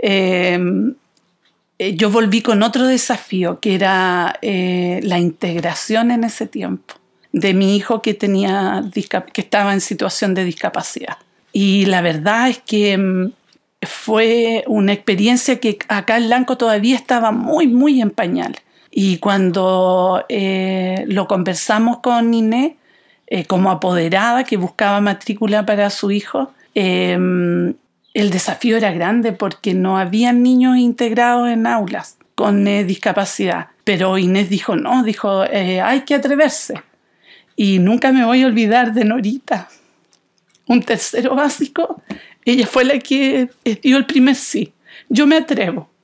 yo volví con otro desafío, que era la integración en ese tiempo de mi hijo que estaba en situación de discapacidad. Y la verdad es que fue una experiencia que acá en Lanco todavía estaba muy, muy en pañal. Y cuando lo conversamos con Inés, como apoderada que buscaba matrícula para su hijo, el desafío era grande porque no había niños integrados en aulas con discapacidad. Pero Inés dijo, no, hay que atreverse. Y nunca me voy a olvidar de Norita, un tercero básico. Ella fue la que dio el primer sí. Yo me atrevo.